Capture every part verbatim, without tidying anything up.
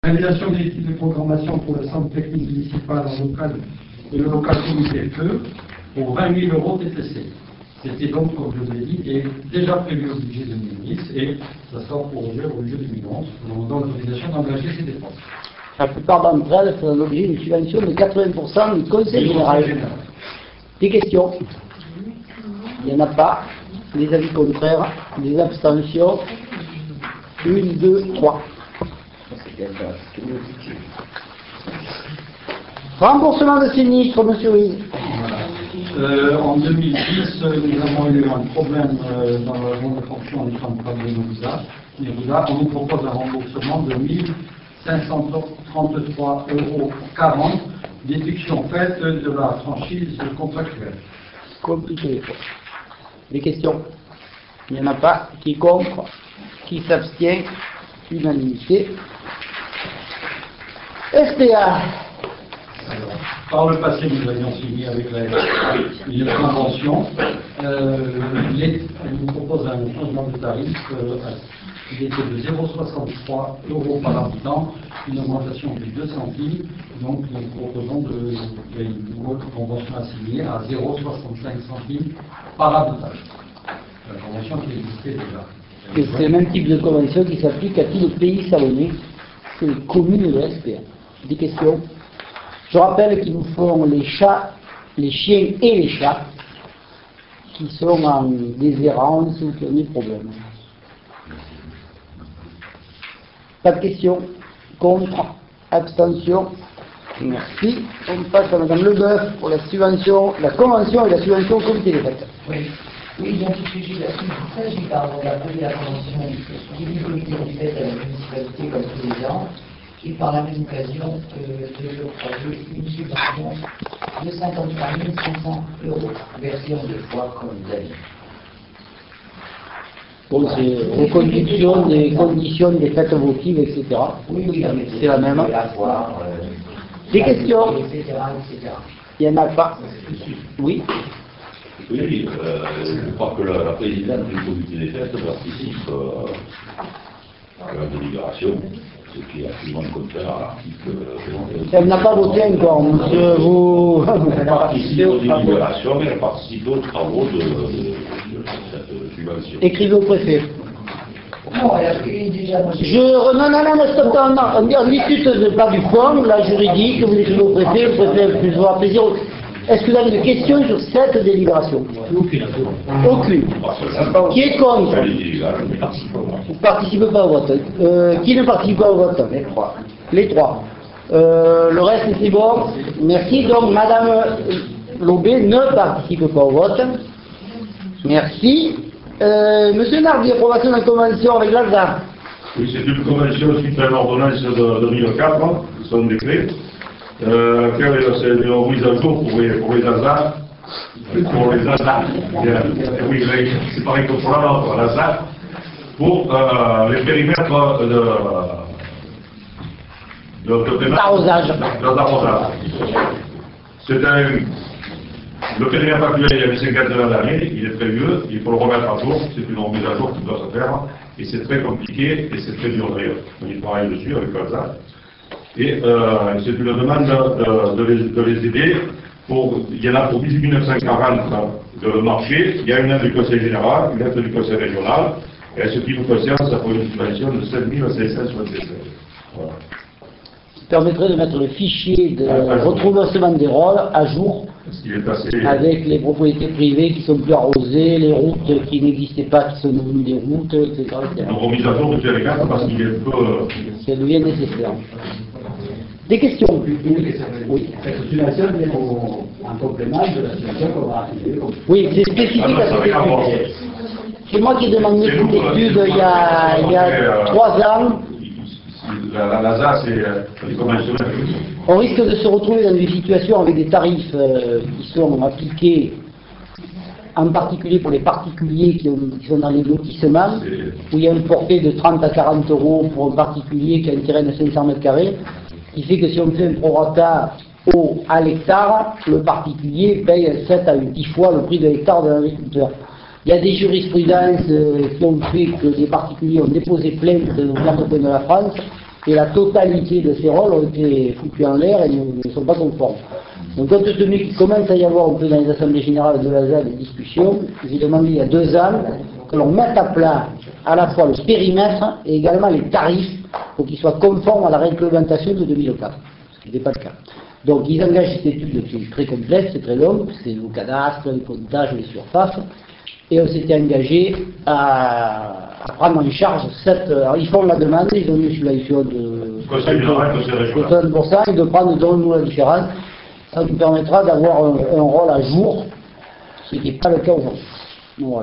Réalisation des études de programmation pour le centre technique municipal en local et le local comité feu pour vingt mille euros T T C. C'était donc, comme je vous l'ai dit, est déjà prévu au budget deux mille dix et ça sera prorogé au budget deux mille onze. Nous avons l'autorisation d'engager ces dépenses. La plupart d'entre elles font l'objet d'une subvention de quatre-vingts pour cent du Conseil général. Des questions? Il n'y en a pas. Des avis contraires? Des abstentions? Une, deux, trois. Remboursement de sinistre, monsieur Ruiz. Euh, en deux mille dix, nous avons eu un problème euh, dans la zone de fonction des centrales de Nouza. Nouza, on nous propose un remboursement de mille cinq cent trente-trois euros quarante, déduction faite de la franchise contractuelle. Compliqué. Des questions? Il n'y en a pas. Qui est contre? Qui s'abstient? Unanimité. S P A. Par le passé, nous avions signé avec la une convention. Euh, les, elle nous propose un changement de tarif. Euh, il était de zéro virgule soixante-trois euros par habitant, une augmentation de deux centimes. Donc, nous proposons de, de une autre convention à signer à zéro virgule soixante-cinq centimes par habitant. La convention qui existait déjà. Et c'est le même type de convention qui s'applique à tous les pays salonnés, c'est les communes de S P A. Des questions? Je rappelle qu'ils nous font les chats, les chiens et les chats qui sont en déshérence ou qui ont des problèmes. Pas de questions? Contre? Abstention? Merci. On passe à Madame Leboeuf pour la subvention, la convention et la subvention comité des fêtes. Oui. Oui, donc il s'agit pardon, d'appeler la convention du comité des fêtes à la municipalité comme tous les ans, et par la même occasion euh, de octroyer une subvention de cinquante-trois mille cinq cents euros, versée en deux fois comme vous avez. Bon, c'est reconduction des conditions des fêtes votives, et cetera. Oui, oui, c'est la même. Avoir, euh, des questions? et cetera, et cetera. Il n'y en a pas. Oui. Oui, euh, je crois que la, la présidente du comité des fêtes participe euh, à la délibération, ce qui est absolument contraire à l'article. Euh, elle n'a pas voté encore, monsieur. Vous. Elle participe aux délibérations, mais elle participe aux travaux de, de, de cette subvention. Écrivez au préfet. Non, elle a pris déjà. Je. Non, non, non, stop, non, non. On discute pas du fond, la juridique, vous écrivez au préfet, le préfet vous aura plaisir. Est-ce que vous avez des questions sur cette délibération? Aucune. Aucune. Qui est contre? Vous ne participez pas au vote. Euh, qui ne participe pas au vote? Les trois. Les trois. Euh, le reste, c'est bon. Merci. Donc, Madame Lobé ne participe pas au vote. Merci. Euh, Monsieur Nardi, approbation de la convention avec l'Alsace. Oui, c'est une convention suite à l'ordonnance de deux mille quatre, son décret. Euh, c'est une remise à jour pour les, pour les hasards, pour les hasards, oui, c'est pareil que pour la pour l'hasard, pour euh, les périmètres de, de, de, de d'arrosage. C'est un, le périmètre actuel, il y avait cinquante-neuf années, il est très vieux, il faut le remettre à jour, c'est une remise à jour qui doit se faire, et c'est très compliqué, et c'est très dur d'ailleurs. On y travaille dessus avec l'hasard. Et euh, c'est une demande de, de, les, de les aider. Pour, il y en a pour dix-huit mille neuf cent quarante de marché, il y a une aide du Conseil général, une aide du Conseil régional, et ce qui nous concerne, ça fait une subvention de sept mille cinq cent soixante-seize. Voilà. Qui permettrait de mettre le fichier de ah, retrouvassement des rôles à jour assez... avec les propriétés privées qui sont plus arrosées, les routes qui n'existaient pas, qui sont devenues des routes, et cetera. Une remise à jour depuis les quatre parce qu'il est un peu... Ça devient nécessaire. Des questions? Oui. Cette subvention vient en complément de la subvention qu'on va attribuer. Oui, c'est spécifique à cette étude. C'est moi qui ai demandé cette étude il y a, il y a trois ans. La, la, la Z A, c'est conventionnel. On risque de se retrouver dans des situations avec des tarifs euh, qui sont appliqués en particulier pour les particuliers qui, ont, qui sont dans les lotissements, où il y a un forfait de trente à quarante euros pour un particulier qui a un terrain de cinq cents mètres carrés, qui fait que si on fait un prorata au, à l'hectare, le particulier paye sept à dix fois le prix de l'hectare de l'agriculteur. Il y a des jurisprudences euh, qui ont fait que des particuliers ont déposé plainte aux quatre coins de la France et la totalité de ces rôles ont été foutus en l'air et ne, ne sont pas conformes. Donc compte tenu qu'il commence à y avoir un peu dans les assemblées générales de l'A S A des discussions, j'ai demandé il y a deux ans que l'on mette à plat à la fois le périmètre et également les tarifs pour qu'ils soient conformes à la réglementation de deux mille quatre, ce qui n'était pas le cas. Donc ils engagent cette étude qui est très complexe, c'est très long, c'est le cadastre, les comptages, les surfaces, et on s'était engagé à, à prendre en charge cette... Alors ils font la demande, ils ont une subvention de soixante pour cent et de prendre donc nous la différence. Ça nous permettra d'avoir un, un rôle à jour, ce qui n'est pas le cas aujourd'hui. Voilà.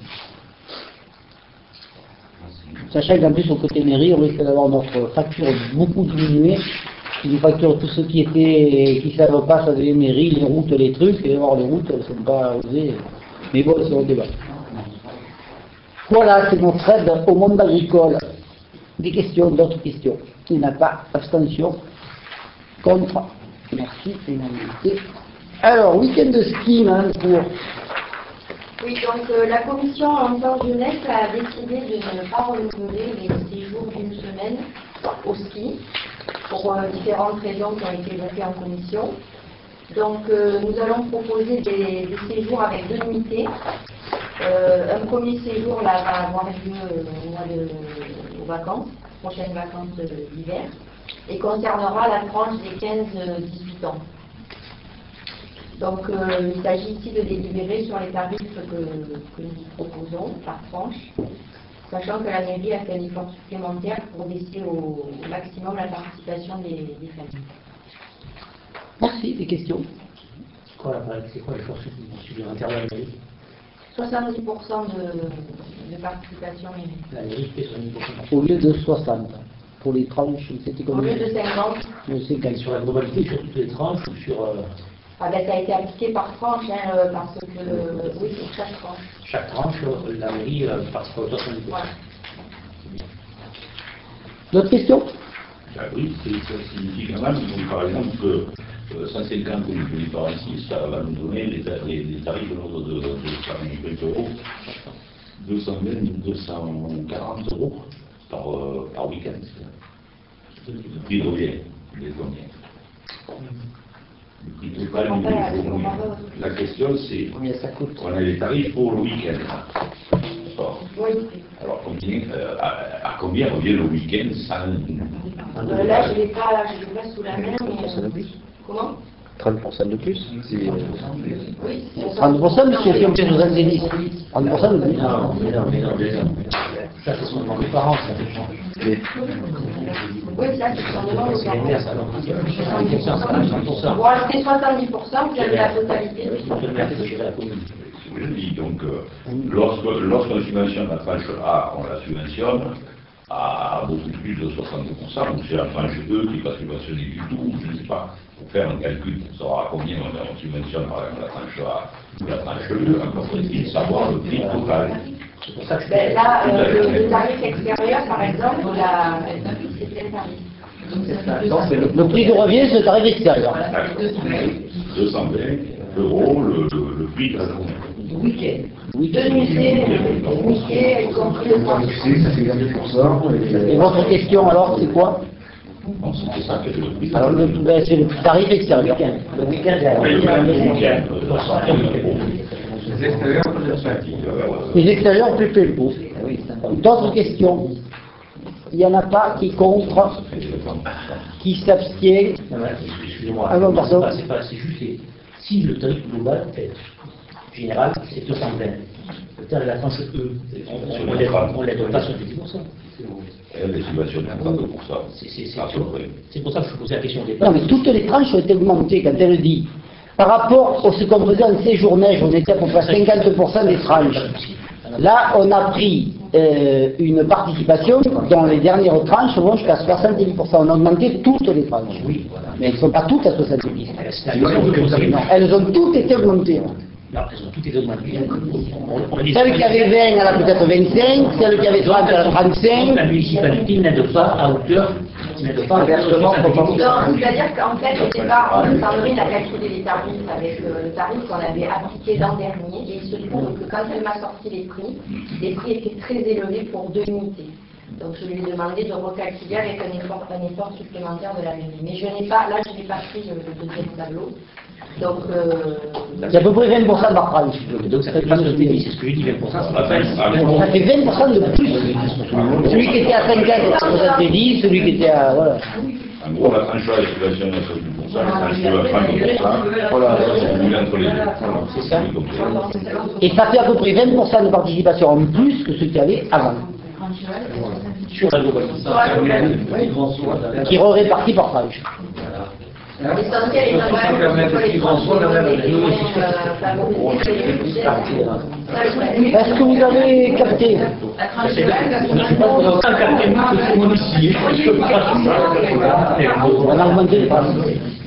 Sachant qu'en plus au côté mairie, on risque d'avoir notre facture beaucoup diminuée. Qui nous facture tout ce qui était, qui ne savent pas, ça devient mairie, les routes, les trucs, et alors les routes, elles ne sont pas osées. Mais bon, c'est un débat. Voilà, c'est notre aide au monde agricole. Des questions, d'autres questions. Il n'y en a pas. Abstention. Contre. Merci, unanimité. Alors, week-end de ski, hein, pour... Oui, donc euh, la commission emploi jeunesse a décidé de ne pas renouveler les séjours d'une semaine au ski, pour euh, différentes raisons qui ont été évoquées en commission. Donc euh, nous allons proposer des, des séjours avec deux unités. Euh, un premier séjour là, va avoir lieu euh, au mois de, aux vacances, prochaines vacances d'hiver, et concernera la tranche des quinze dix-huit ans. Donc euh, il s'agit ici de délibérer sur les tarifs que, que nous proposons par tranche, sachant que la mairie a fait un effort supplémentaire pour baisser au, au maximum la participation des, des familles. Merci, des questions. C'est quoi l'effort supplémentaire de la mairie? soixante-dix pour cent de, de participation mairie. La mairie fait soixante-dix pour cent. Au lieu de soixante, pour les tranches, c'était Au combien? lieu de cinquante. Je sais qu'elle Sur la globalité, sur toutes les tranches ou sur euh, Ah ben, ça a été appliqué par tranche, hein, euh, parce que, euh, oui, pour chaque tranche. chaque tranche, euh, la mairie euh, participe à soixante-dix pour cent. Voilà. D'autres questions? Ben oui, c'est- ça signifie quand même, donc, par exemple, que euh, cent cinquante que nous payons par ici, ça va nous donner les, ta- les, les tarifs de l'ordre de, de, de euros, deux cent vingt, deux cent quarante euros par, euh, par week-end. Le prix revient, les combien. Le prix total du jour. La question c'est, Combien ça coûte? on a les tarifs pour le week-end. D'accord. Oui. Alors, combien, euh, à, à combien revient le week-end sans... Euh, là, je ne l'ai pas, je l'ai pas sous la main, mais... Comment trente pour cent de plus c'est- Oui, trente pour cent, monsieur, si on fait soixante-dix. trente pour cent de plus. Non, mais non, mais non, mais non. Ça, c'est son demande des parents, ça. mais Oui, ça, c'est son demande aux C'est les maires, ça, non. soixante-dix pour cent. soixante pour cent. Bon, rajouter soixante-dix pour cent, vous avez la totalité. C'est le maire qui gère la commune. C'est ce que je dis. Donc, euh, lorsque, lorsqu'on subventionne la tranche A, on la subventionne à beaucoup plus de soixante pour cent, ou c'est la tranche deux qui n'est pas subventionnée du tout, je ne sais pas, pour faire un calcul pour savoir à combien on, on subventionne par exemple la tranche A ou la tranche deux, encore faut-il savoir le prix total. C'est pour ça que je Ben, là, euh, le, le tarif extérieur, par exemple, la... c'est quel tarif? Non, c'est le, le prix de revient, c'est le tarif extérieur. deux cent vingt euros le, le, le prix de la journée. Week-end. Deux nuitées, deux nuitées, y compris le transport. ça fait vingt pour cent Et votre question alors, c'est quoi? Donc, c'était ça que le prix. Alors, le- ben, c'est le tarif extérieur. le week-end, Oui, il y a le le week-end, week-end. deux cent vingt euros. Les extérieurs, Les extérieurs plus peu beau. D'autres questions? Il n'y en a pas qui contre, qui s'abstient. Non, mais, excusez-moi, Ah non, c'est pardon. pas, c'est pas, c'est juste, les- si le tarif global, fait, général, c'est deux cent vingt, le tarif de la tranche E, on ne l'aide on l'aide pas sur dix pour cent. Elle est subventionnée à trente pour cent. C'est c'est- c'est- À peu près. c'est pour ça que je posais la question au départ. Non, mais toutes les tranches ont été augmentées quand elle dit. Par rapport à ce qu'on faisait en séjour neige, on était à peu près à cinquante pour cent des tranches. Là, on a pris euh, une participation dont les dernières tranches vont jusqu'à soixante-dix pour cent. On a augmenté toutes les tranches. Oui, voilà. Mais elles ne sont pas toutes à soixante-dix. C'est la question que vous avez. Non, elles ont toutes été augmentées. Non, elles ont toutes été augmentées. On- on les- Celle qui avait vingt, elle a peut-être vingt-cinq, celle qui avait trente, elle a Donc, trente-cinq. la municipalité n'aide pas à hauteur, n'aide pas à hauteur de soixante-dix pour cent. Non, c'est-à-dire qu'en fait, au départ, le Sandrine a calculé les tarifs avec euh, le tarif qu'on avait appliqué l'an dernier, et il se trouve que quand elle m'a sorti les prix, les prix étaient très élevés pour deux unités. Donc je lui ai demandé de recalculer avec un effort, un effort supplémentaire de la mairie. Mais je n'ai pas, là je n'ai pas pris le, le deuxième tableau. Donc euh... il y a à peu près vingt pour cent par tranche. Donc ça fait pas ce débit, c'est ce que je dis, vingt pour cent. Ah, ben, ah, bon. Ça fait vingt pour cent de plus. Celui qui était à cinquante soixante-dix, celui qui était à. Voilà. En gros, la tranche A est subventionnée à soixante pour cent, la tranche B à trente pour cent, voilà, c'est nul entre les deux. Voilà, C'est ça. c'est compris. Et ça fait à peu près vingt pour cent de participation en plus que ce qu'il y avait avant. Sur la globalité. Qui re-répartit par tranche. l'essentiel est quand même que les transports Est-ce que vous avez capté? On a augmenté les passes.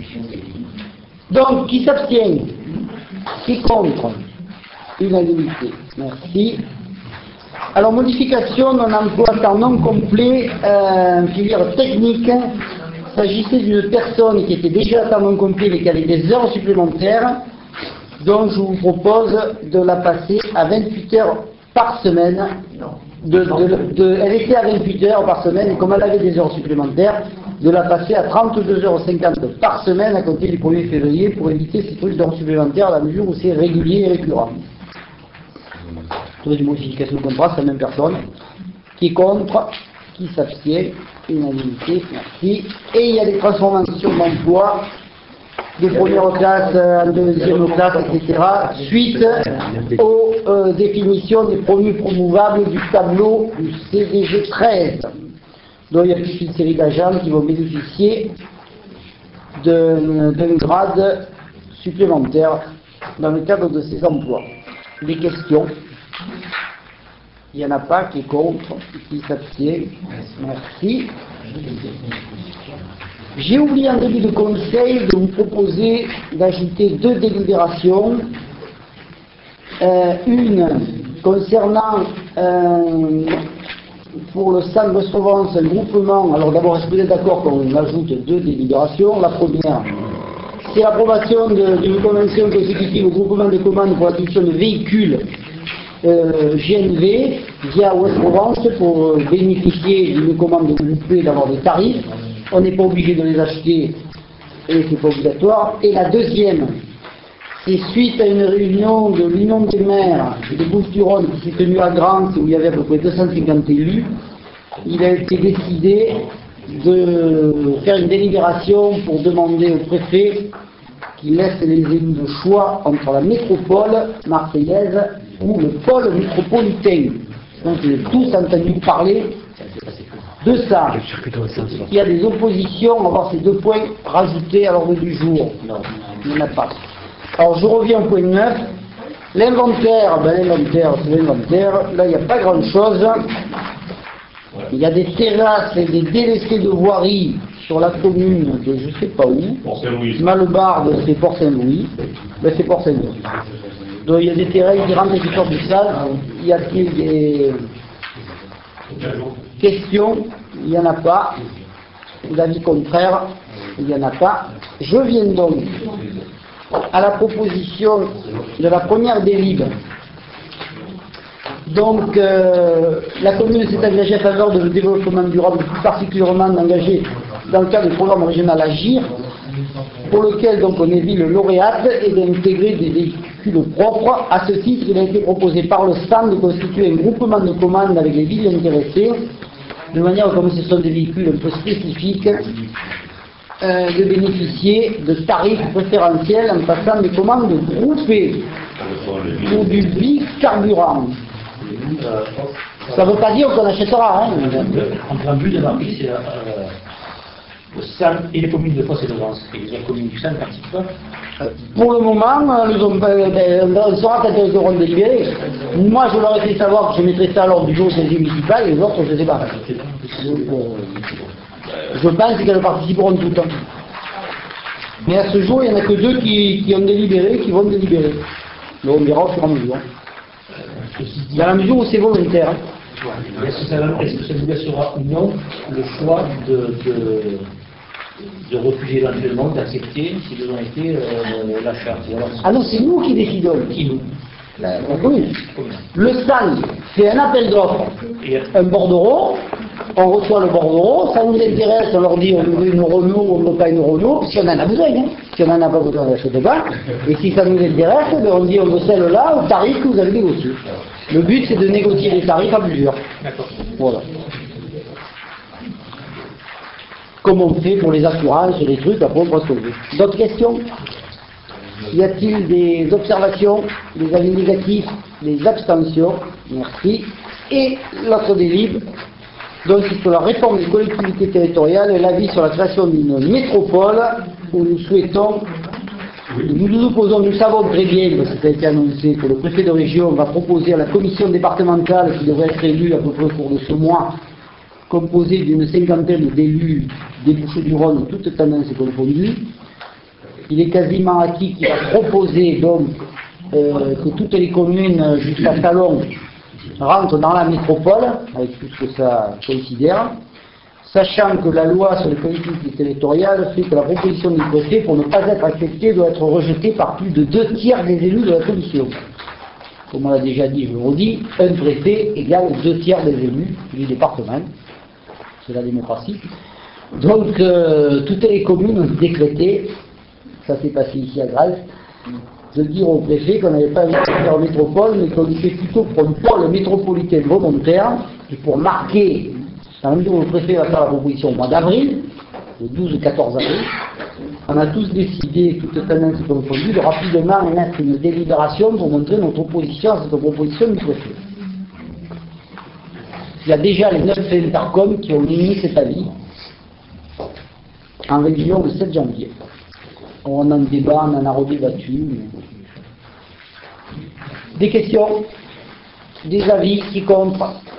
Donc, qui s'abstient? Qui est contre? Unanimité. Merci. Alors, modification d'un emploi temps non complet, euh, filière technique. Il s'agissait d'une personne qui était déjà à temps non complet mais qui avait des heures supplémentaires. Donc, je vous propose de la passer à vingt-huit heures par semaine. De, de, de, elle était à vingt-huit heures par semaine et comme elle avait des heures supplémentaires, de la passer à trente-deux heures cinquante par semaine à compter du premier février pour éviter ces trucs d'heures supplémentaires à la mesure où c'est régulier et récurrent. Trouver une modification de contrat, c'est la même personne. Qui est contre? Qui s'abstient? Unanimité, merci. Et il y a des transformations d'emploi de première classe en deuxième classe, et cetera, suite aux euh, définitions des promus promouvables du tableau du C D G treize. Donc il y a toute une série d'agents qui vont bénéficier d'un grade supplémentaire dans le cadre de ces emplois. Des questions? Il n'y en a pas. Qui est contre? Qui s'abstient? Merci. J'ai oublié en début de conseil de vous proposer d'ajouter deux délibérations. Euh, une concernant euh, pour le centre de Provence un groupement. Alors d'abord, est-ce que vous êtes d'accord qu'on ajoute deux délibérations? La première, c'est l'approbation d'une convention consécutive au groupement de commandes pour l'acquisition de véhicules Euh, G N V via Ouest Provence pour bénéficier d'une commande groupée et d'avoir des tarifs. On n'est pas obligé de les acheter et c'est pas obligatoire. Et la deuxième, c'est suite à une réunion de l'Union des maires de Bouches-du-Rhône qui s'est tenue à Grance où il y avait à peu près deux cent cinquante élus, il a été décidé de faire une délibération pour demander au préfet qu'il laisse les élus de choix entre la métropole marseillaise ou le pôle métropolitain. Donc, ils ont tous entendu parler de ça. Il y a des oppositions, on va voir ces deux points rajoutés à l'ordre du jour. Non, il n'y en a pas. Alors, je reviens au point neuf. L'inventaire, ben, l'inventaire, c'est l'inventaire. Là, il n'y a pas grand-chose. Il y a des terrasses et des délaissés de voirie sur la commune de je ne sais pas où. Malbarde, c'est Port-Saint-Louis. Ben, c'est Port-Saint-Louis. Donc il y a des terrains qui rentrent et qui sortent du salle. Y a-t-il des questions? Il n'y en a pas. L'avis contraire? Il n'y en a pas. Je viens donc à la proposition de la première délib. Donc euh, la commune s'est engagée en faveur de le développement durable, plus particulièrement engagée dans le cadre du programme régional Agir, pour lequel donc on évite le lauréat et d'intégrer des véhicules propres. À ce titre, il a été proposé par le S A M de constituer un groupement de commandes avec les villes intéressées, de manière, comme ce sont des véhicules un peu spécifiques, euh, de bénéficier de tarifs préférentiels en passant des commandes groupées pour du bicarburant. Ça ne veut pas dire qu'on achètera. Hein. En préambule, de marquer, c'est euh, le S A M et les communes de Fosse et de Vence. Et les communes du S A M participent pas. Pour le moment, ils ont, ben, on saura quand ils auront délibéré. Moi, je leur ai fait savoir que je mettrais ça à l'ordre du jour au conseil municipal et les autres, je ne sais pas. Donc, euh, je pense qu'elles participeront tout le temps. Mais à ce jour, il n'y en a que deux qui, qui ont délibéré, qui vont délibérer. Donc, on verra au fur et à mesure. Dans la mesure où c'est volontaire. Est-ce que ça, est-ce que ça nous laissera ou non le choix de, de, de refuser éventuellement, d'accepter, si besoin était, euh, l'achat? Ah non, c'est nous qui décidons. Qui nous? La, la commune. Le S A N fait un appel d'offres, un bordereau, on reçoit le bordereau, ça nous intéresse, on leur dit on veut une Renault, on ne veut pas une Renault, si on en a besoin, hein. Si on n'en a pas besoin, on n'achète pas, et si ça nous intéresse, ben on dit on veut celle-là au tarif que vous avez négocié. Le but c'est de négocier les tarifs à plusieurs. Voilà. Comme on fait pour les assurances, les trucs, après on voit ce qu'on veut. D'autres questions? Y a-t-il des observations, des avis négatifs, des abstentions? Merci. Et l'autre délibération, donc c'est sur la réforme des collectivités territoriales et l'avis sur la création d'une métropole où nous souhaitons, nous nous opposons, nous savons très bien, parce que ça a été annoncé, que le préfet de région va proposer à la commission départementale qui devrait être élue à peu près au cours de ce mois, composée d'une cinquantaine d'élus des Bouches-du-Rhône, toutes tendances confondues. Il est quasiment acquis qu'il va proposer donc euh, que toutes les communes jusqu'à Talon rentrent dans la métropole, avec tout ce que ça considère, sachant que la loi sur les collectivités territoriales fait que la proposition du préfet, pour ne pas être acceptée, doit être rejetée par plus de deux tiers des élus de la commission. Comme on l'a déjà dit, je le redis, un préfet égale deux tiers des élus du département. C'est la démocratie. Donc, euh, toutes les communes ont décrété, ça s'est passé ici à Grasse, de dire au préfet qu'on n'avait pas envie de faire métropole, mais qu'on était plutôt pour un pôle métropolitain volontaire, et pour marquer, dans la mesure où le préfet va faire la proposition au mois d'avril, le douze ou quatorze avril, on a tous décidé, toutes tendances confondues, de rapidement mettre une délibération pour montrer notre opposition à cette proposition du préfet. Il y a déjà les neuf intercoms qui ont émis cet avis en réunion le sept janvier. On en débat, on en a redébattu. Mais... Des questions? Des avis qui comptent?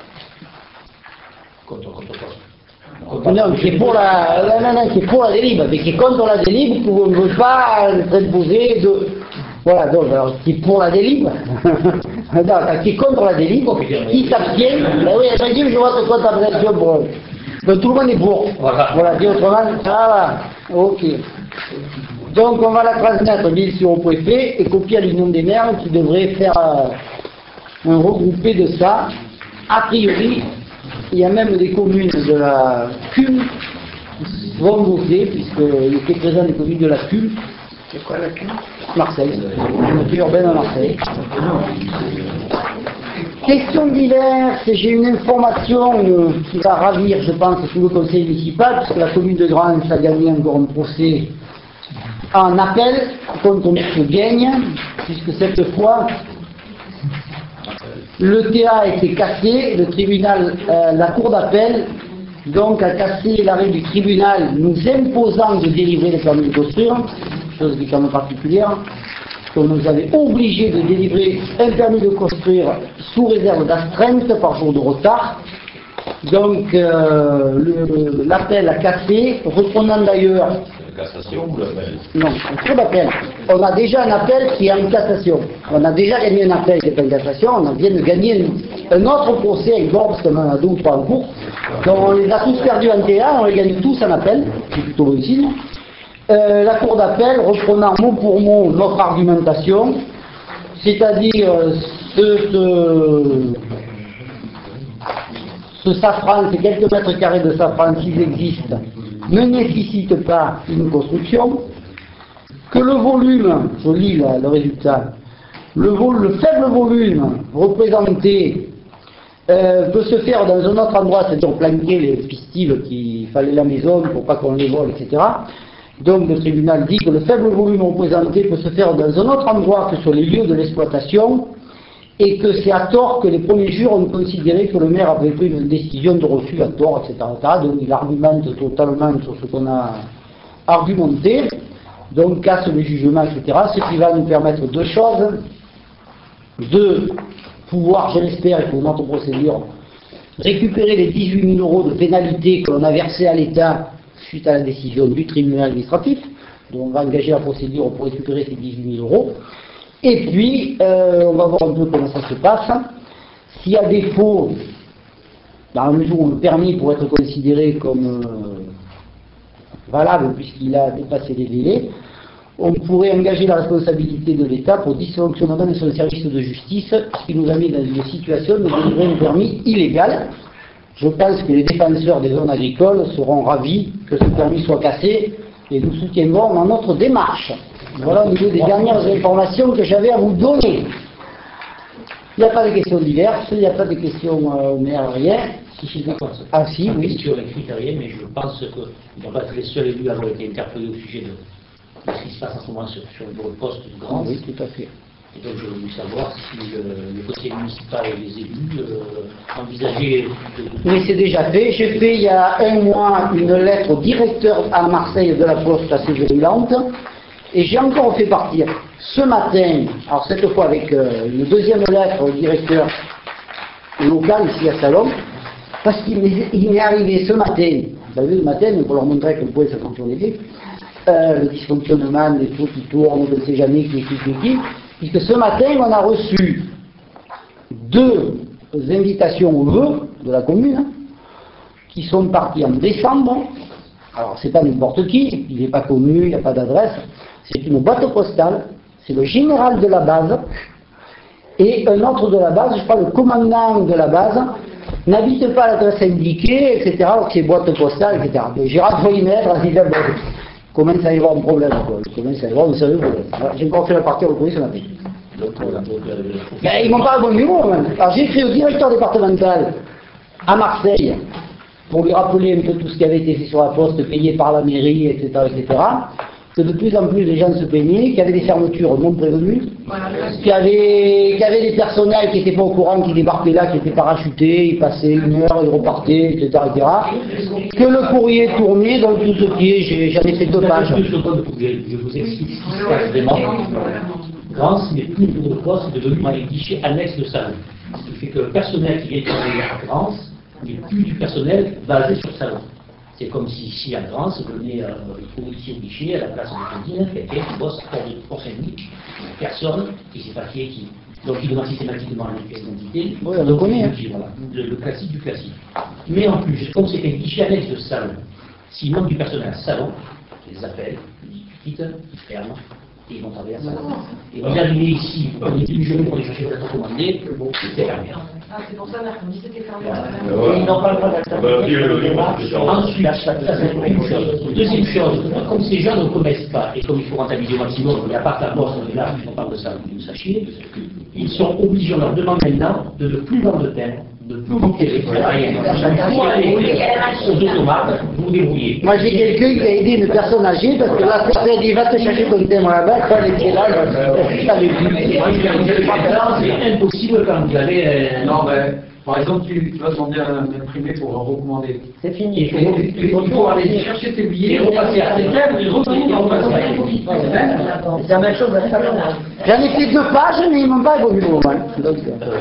Non, qui est pour la, non, non, non, qui est pour la délib, mais qui est contre la délib, qu'on ne veut pas imposer de... Voilà, donc, alors, qui est pour la délib, qui est contre la délib, qui s'abstient, ben oui, attention, je vois que toi t'as l'abstention pour eux. Donc tout le monde est pour. Voilà, voilà, dit autrement, ah va, ok. Donc on va la transmettre bien sûr au préfet et copier à l'Union des maires qui devrait faire euh, un regroupé de ça. A priori, il y a même des communes de la C U M qui vont voter, puisqu'il était présent des communes de la C U M. C'est quoi la C U M? Marseille, communauté urbaine à Marseille. Question diverses, j'ai une information euh, qui va ravir, je pense, tout le conseil municipal, puisque la commune de Grance a gagné encore un procès en appel contre M. Gagne, puisque cette fois, le T A a été cassé, le tribunal, euh, la cour d'appel, donc a cassé l'arrêt du tribunal nous imposant de délivrer les permis de construire, chose qui est quand même particulière, qu'on nous avait obligé de délivrer un permis de construire sous réserve d'astreinte par jour de retard. Donc euh, l'appel a cassé, reprenant d'ailleurs... La cassation ou l'appel? Non, un cours d'appel. On a déjà un appel qui est en cassation. On a déjà gagné un appel qui est en cassation, on vient de gagner un autre procès avec Bordeaux, parce qu'on en a deux ou trois en cours. Donc on les a tous perdus en T A, on les gagne tous en appel, c'est plutôt bon signe. Euh, la cour d'appel, reprenant mot pour mot notre argumentation, c'est-à-dire ce, ce, ce safran, ces quelques mètres carrés de safran, s'ils existent, ne nécessitent pas une construction, que le volume, je lis là, le résultat, le, vol, le faible volume représenté euh, peut se faire dans un autre endroit, c'est-à-dire planquer les pistils qu'il fallait la maison pour pas qu'on les vole, et cetera. Donc le tribunal dit que le faible volume représenté peut se faire dans un autre endroit que sur les lieux de l'exploitation et que c'est à tort que les premiers jures ont considéré que le maire avait pris une décision de refus à tort, et cetera et cetera. Donc il argumente totalement sur ce qu'on a argumenté, donc casse le jugement, et cetera. Ce qui va nous permettre deux choses, de pouvoir, je l'espère, pour notre procédure, récupérer les dix-huit mille euros de pénalité que l'on a versé à l'État suite à la décision du tribunal administratif. Donc on va engager la procédure pour récupérer ces dix-huit mille euros. Et puis, euh, on va voir un peu comment ça se passe. S'il y a défaut, dans la mesure où le permis pourrait être considéré comme euh, valable puisqu'il a dépassé les délais, on pourrait engager la responsabilité de l'État pour dysfonctionnement sur le service de justice, ce qui nous a mis dans une situation de délivrer un permis illégal, je pense que les défenseurs des zones agricoles seront ravis que ce permis soit cassé et nous soutiendrons dans notre démarche. Voilà au niveau des dernières informations que j'avais à vous donner. Il n'y a pas de questions diverses, il n'y a pas de questions euh, mais rien. Si, si, je pense. Ah si, oui. Question écrite, rien, mais je pense que nous n'avons pas été les seuls élus à avoir été interpellés au sujet de, de ce qui se passe en ce moment sur, sur le poste de Grande. Oui, tout à fait. Et donc je voulais savoir si le, le conseil municipal et les élus euh, envisageaient de... Oui, c'est déjà fait. J'ai fait il y a un mois une lettre au directeur à Marseille de la Poste assez virulente. Et j'ai encore fait partir ce matin, alors cette fois avec euh, une deuxième lettre au directeur local ici à Salon, parce qu'il m'est arrivé ce matin, vous savez le matin, pour leur montrer à quel point ça fonctionnait, euh, le dysfonctionnement, les faux qui tournent, je ne sais jamais qui est qui, qui, qui, puisque ce matin on a reçu deux invitations aux vœux de la commune, hein, qui sont parties en décembre. Alors c'est pas n'importe qui, il n'est pas connu, il n'y a pas d'adresse. C'est une boîte postale, c'est le général de la base, et un autre de la base, je crois le commandant de la base, n'habite pas à l'adresse indiquée, et cetera, alors que c'est boîte postale, et cetera. Donc j'ai renvoyé une lettre en disant, bon, commence à y avoir un problème, quoi. Commence à y avoir un sérieux problème. Voilà, j'ai encore fait la partie au police ce matin. Mais ils m'ont pas répondu, moi, même. Alors j'ai écrit au directeur départemental à Marseille, pour lui rappeler un peu tout ce qui avait été fait sur la poste, payé par la mairie, et cetera, et cetera, que de plus en plus les gens se plaignaient, qu'il y avait des fermetures non prévenues, qu'il y avait, qu'il y avait des personnels qui n'étaient pas au courant, qui débarquaient là, qui étaient parachutés, ils passaient une heure, ils repartaient, et cetera, et cetera. Que le courrier tournait, donc tout ce qui est, j'en ai fait deux pages. Je vous explique ce qui se passe vraiment. Grance n'est plus une poste, c'est devenu un guichet annexe de Salon. Ce qui fait que le personnel qui est travailler à Grance n'est plus du personnel basé sur Salon. C'est comme si ici à Grance venait euh, ici au guichet, à la place de Cantine, quelqu'un qui bosse à Port Saint-Denis, personne qui ne sait pas qui est qui. Donc il demande systématiquement la pièce d'identité. Oui, on le connaît. Hein. Voilà, le, le classique du classique. Mais en plus, comme c'est un guichet annexe de Salon, s'il manque du personnel à Salon, les appelle, ils quittent, ils ferment. Et ils vont travailler à Salon. Et vous arrivez ici, vous prenez une journée pour les chercher votre commandé, c'est fermé. Ah, c'est pour ça, mercredi, c'était fermé. Voilà. Ils n'en parlent pas d'activité. Ensuite, ça c'est une chose. Deuxième chose, comme ces gens ne connaissent pas, et comme il faut rentabiliser au maximum, il n'y a pas que la bourse, on est là, on parle de ça, vous sachiez, ils sont obligés, on leur demande maintenant de ne plus vendre de pain, de ne plus monter rien. Vous allez aux automates, vous vous débrouillez. Moi j'ai quelqu'un qui a aidé une personne âgée parce que là, personne dit va te chercher ton thème là-bas, quand elle était là, je savais plus. C'est impossible quand vous allez. euh, Non, mais par exemple, tu, tu vas demander à l'imprimer pour recommander. C'est fini. Il faut, il faut, il faut aller chercher tes billets, repasser à tes thèmes, et revenir en passer à C'est la même chose à Salon. J'en ai fait deux pages, mais ils m'ont pas évolué au moment. Donc,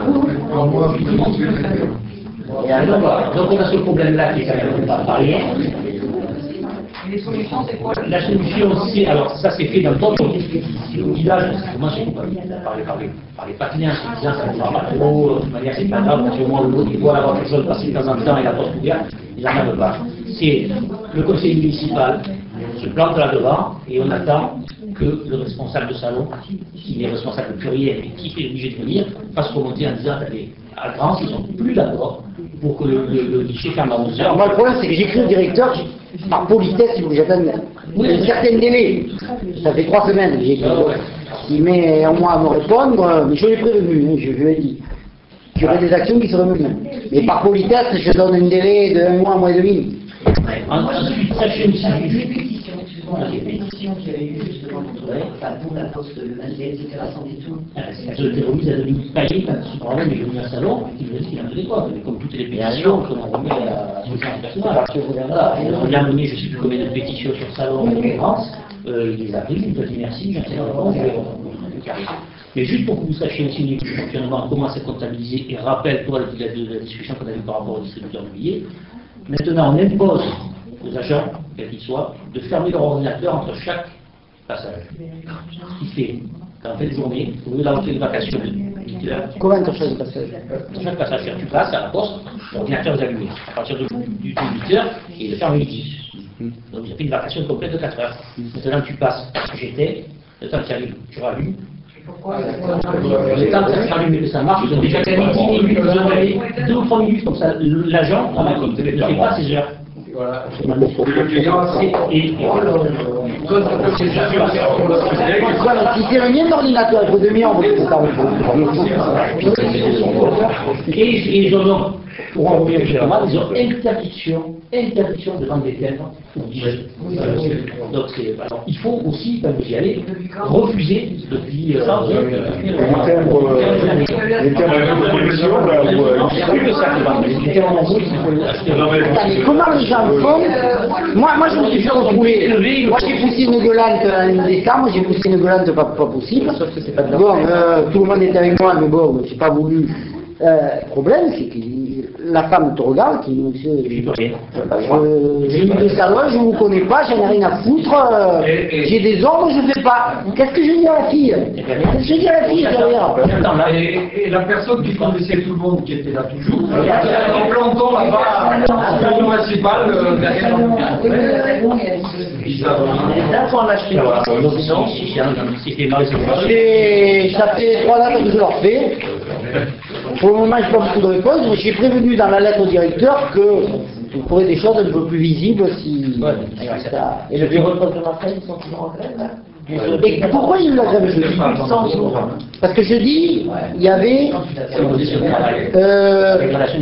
Et alors, voilà. Donc on a ce problème-là qui est quand même pas par rien. Et les solutions, c'est quoi? La solution, c'est, alors ça c'est fait dans d'autres au village, moi j'ai par les, par les, par les patineurs, c'est disant ça ne va pas trop, de toute manière c'est pas grave, parce que moi il doit avoir quelque chose passer de temps en temps et la porte ouverte, ils n'en avent pas. C'est le conseil municipal se plante là-devant et on attend que le responsable de salon, qui est responsable de rien et qui est obligé de venir, fasse remonter en disant allez, à Grance, ils sont plus d'accord pour que le, le, le guichet ferme à onze heures. moi le problème c'est que j'écris au directeur, par politesse, il faut que j'attende un certain délai. Ça fait trois semaines que j'ai écrit. Il met un mois à me répondre, mais je l'ai prévenu, hein, je, je lui ai dit qu'il y aurait des actions qui seraient menées. Mais par politesse, je donne un délai de un mois, un mois et demi. Ensuite, sachez aussi, Répétition, excusez-moi, la répétition qu'il y avait eu justement contre enfin, pour la poste, le vingt-deux, et cetera, sans détour. le terroriste a devenu paillé quand ce problème est venu à Salon, il nous a dit qu'il en donnait quoi, mais comme toutes les pétitions qu'on remet à la société personnelle. Voilà, on a mené je ne sais plus combien de pétitions sur Salon en France, euh, il les a prises, il nous a dit merci, j'en sais pas, je vais reprendre. Mais juste pour que vous sachiez aussi le fonctionnement, comment c'est comptabilisé, et rappelle-toi de la, de la discussion qu'on a eue par rapport au distributeur de billets, maintenant on impose aux agents, quels qu'ils soient, de fermer leur ordinateur entre chaque passage. Ce qui fait qu'en fin de journée, au lieu d'avoir fait une vacation de huit heures, Comment entre chaque passage dans chaque passage, tu passes à la poste, l'ordinateur est allumé. À partir de huit heures, il est fermé midi. Donc il a fait une vacation complète de quatre heures. Maintenant tu passes à ce que j'étais, le temps que tu arrives, tu rallumes, Pourquoi Le temps que ça s'allume et que ça marche, ils ont déjà gagné dix minutes, ils ont gagné deux ou trois minutes, comme ça, l'agent ne fait pas ses heures. Voilà. Et, et, Voilà, si c'est le mien d'ordinateur, il faut demi-heure pour que ça et, et ils ont donc, pour en revenir généralement, ils ont interdiction, interdiction de vendre des thèmes pour dix. Donc c'est, alors, il faut aussi, quand vous y allez, refuser depuis euh, Les termes de commission, là, mais comment les gens font? Moi, moi, je me suis fait retrouver. Moi, j'ai poussé une gueulante en décembre, j'ai poussé une gueulante pas, pas possible. Sauf que c'est pas de bon, euh, tout le monde était avec moi, mais bon, j'ai pas voulu. Euh, le problème, c'est que la femme te regarde, qui dit, monsieur, je, j'ai mis des salons, je ne vous connais pas, j'en ai rien à foutre, euh, j'ai des ordres, je ne fais pas. Qu'est-ce que je dis à la fille? Qu'est-ce que je dis à la fille derrière? Et, et la personne qui connaissait tout le monde, qui était là toujours, en plantant là-bas, le bureau principal, euh, derrière Et ça fait trois dates que je leur fais. Pour le moment, je n'ai pas beaucoup de réponses, mais j'ai prévenu dans la lettre au directeur que vous ferez des choses un peu plus visibles si... Ouais. Et le bureau de poste de Marseille, ils sont toujours en grève, là? Et pourquoi il y a eu la grève jeudi? Parce que jeudi, il y avait euh,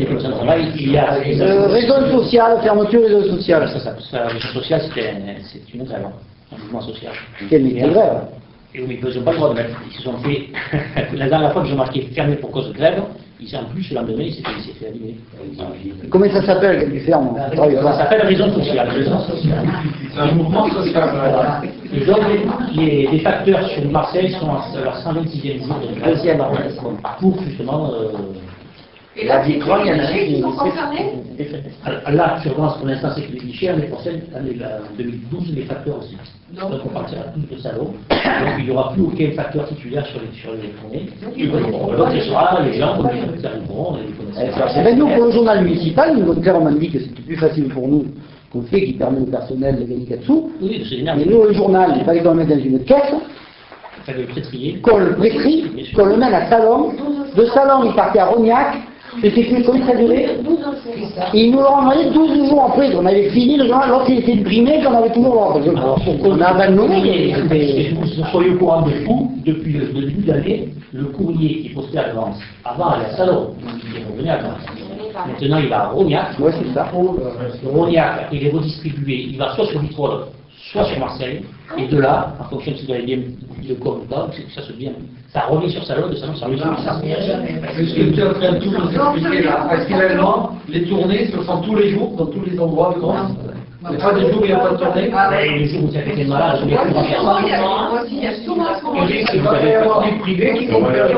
euh, raison sociale, fermeture raison sociale. Ça, ça, ça, la raison sociale, c'est une grève, un mouvement social. Quelle est la grève? Et oui, ils n'ont pas le droit de mettre. Ils se sont fait. La dernière fois que j'ai marqué fermé pour cause de grève, ils en plus le lendemain, il s'est fait, il s'est fait allumer. Comment ça s'appelle quand tu fermes? Ça s'appelle raison sociale. C'est un mouvement social. Et donc, les, les facteurs sur Marseille sont à leur cent vingt-sixième jour de grève. Deuxième arrondissement. Pour justement. Euh, Et là, c'est quoi, il y en a qui sont concernés? Là, sur France, pour l'instant, c'est que les clichés, l'année prochaine, en deux mille douze, les facteurs aussi. Donc, on partira tous de salon. Donc, il n'y aura plus aucun facteur titulaire sur les, sur les tournées. Donc, ce sera les gens, comme ils arriveront, et les connaissent. Ben, nous, pour le journal municipal, nous, donc, on m'a dit que c'était plus facile pour nous qu'on fait, qui permet au personnel de gagner quatre sous. Oui, c'est énorme. Mais nous, le journal, il fallait qu'on le mette dans une caisse, qu'on le prétrie, qu'on le mène à Salon. De Salon, il partait à Rognac. Je sais plus combien ça durait. Et ils nous l'ont envoyé douze jours après. On avait fini le journal, l'autre il était imprimé, qu'on avait toujours l'ordre. On a abandonné. Vous soyez au courant de tout, depuis le début de l'année, le courrier qui est posté à Grance, avant il allait à Salon, il est revenu à Grance. Maintenant il va à Rognac. Ouais, c'est ça. Rognac, il est redistribué, il va soit sur Vitrolles, soit sur Marseille, et de là, en fonction de si vous avez bien le corps ou pas, ça se vient. Ça revient sur Salon, de Salon, ça revient sur Marseille. Ce que tu es en train de tout nous expliquer là, actuellement, les tournées se font tous les jours, dans tous les endroits de France. Il n'y a pas des jours où il n'y a pas de tournée. Et les jours où tu as fait malade, il y a plus Il y a souvent ce moment. Il va y avoir des privés qui vont faire des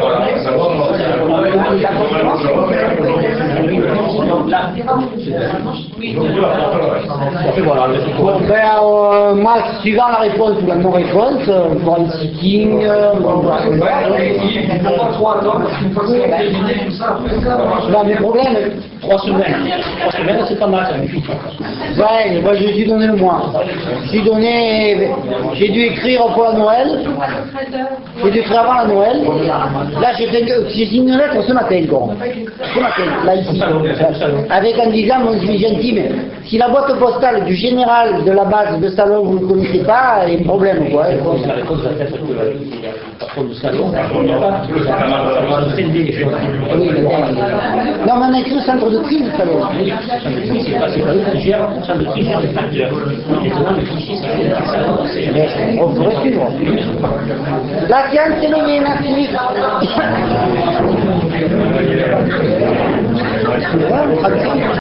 Bon, ben, euh, moi, suivant la réponse ou la non-réponse, on fera un sitting. Euh, il ne faut pas trop attendre, parce qu'une fois que c'est terminé, tout ça, après ça va. non, mais problème, trois semaines. Trois semaines, c'est pas mal, ça me suffit. ouais, moi, je suis donné le mois. J'ai donné, j'ai dû écrire pour la Noël. J'ai dû écrire avant la Noël. Là, j'ai fait que- j'ai signé une lettre ce matin, quoi. Ce matin, là, ici. Avec en disant, mon suis gentil, mais si la boîte postale du général de la base de Salon, vous ne connaissez pas, il y a un problème, quoi. La réponse va être que le patron du salon, il n'y a pas, ça va se les choses. Oui, mais bon. Non, mais on a écrit le centre de tri du Salon. Oui, c'est pas c'est pas eux qui gèrent, ça le tri gère les facteurs. Maintenant, le cliché, c'est que le salon, c'est... Mais on pourrait suivre. La science est levée, merci. Ouais, on fera